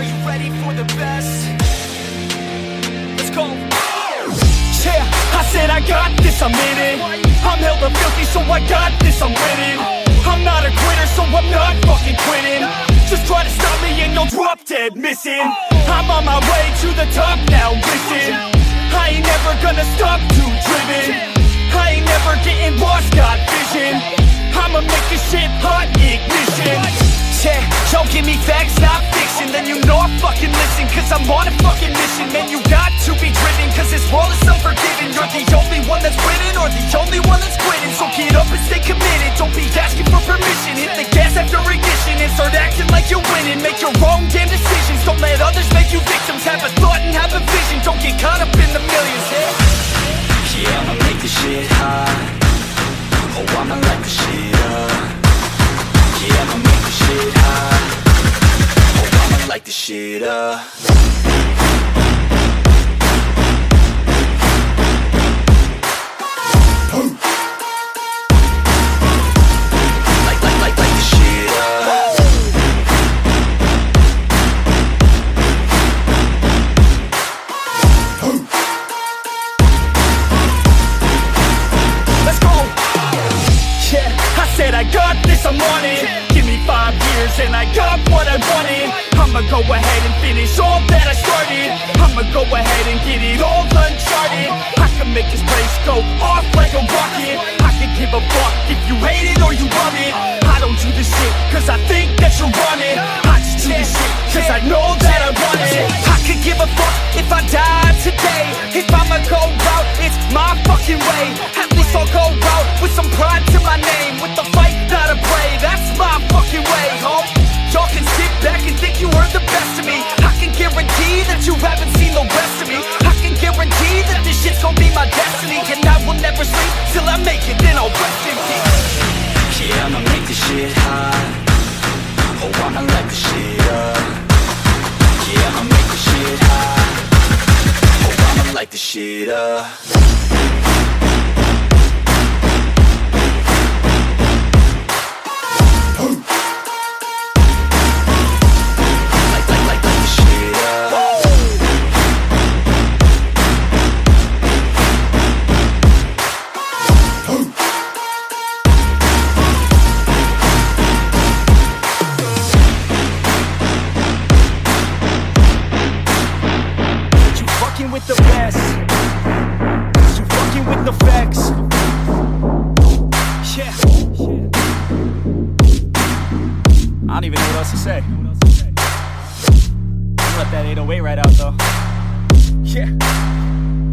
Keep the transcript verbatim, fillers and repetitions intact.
you ready for the best? Let's go. Yeah, I said I got this, I'm in it. I'm hella filthy, so I got this, I'm winning. I'm not a quitter, so I'm not fucking quitting. Just try to stop me and you'll drop dead missing. I'm on my way to the top now, listen. I ain't never gonna stop, too driven. I ain't never getting lost, got vision. I'ma make this shit hot, ignition. Yeah, yo, give me facts, not fiction. Then you know I fucking listen, cause I'm on a fucking mission. Man, you got to be driven, cause this world is unforgiving. You're the only one that's winning, or the only one that's quitting. So get up and stay committed, don't be asking for permission. Hit the gas after ignition and start acting like you're winning. Make your own damn decisions, don't let others make you victims. Have a thought and have a vision, don't get caught up in the millions. Yeah, yeah, I'ma make this shit hot. Oh, I'ma light the shit up. Yeah, I'ma make this shit hot. Oh, I'ma light this shit up. Light, light, light, light this shit up. Let's go. Yeah, I said I got this, I'm on it. Give me five years and I got what I wanted. I'ma go ahead and finish all that I started. I'ma go ahead and get it all uncharted. I can make this place go off like a rocket. I can give a fuck if you hate it or you love it. I don't do this shit cause I think that you're on it. I just do this shit cause I know that I want it. I could give a fuck if I die today. If I'ma go out, it's my fucking way. At least I'll go out with some pride to my name. With the fight, not a play, that's my fucking way, home. Y'all can sit back and think you heard the best of me. I can guarantee that you haven't seen the rest of me. I can guarantee that this shit's gonna be my destiny. And I will never sleep till I make it, then I'll rest in peace. Yeah, I'ma make this shit hot. Oh, I'ma light this shit up. Yeah, I'ma make this shit hot. Oh, I'ma light this shit up. With the best, you fucking with the facts. Yeah, I don't even know what else to say. Let that eight oh eight right out though. Yeah.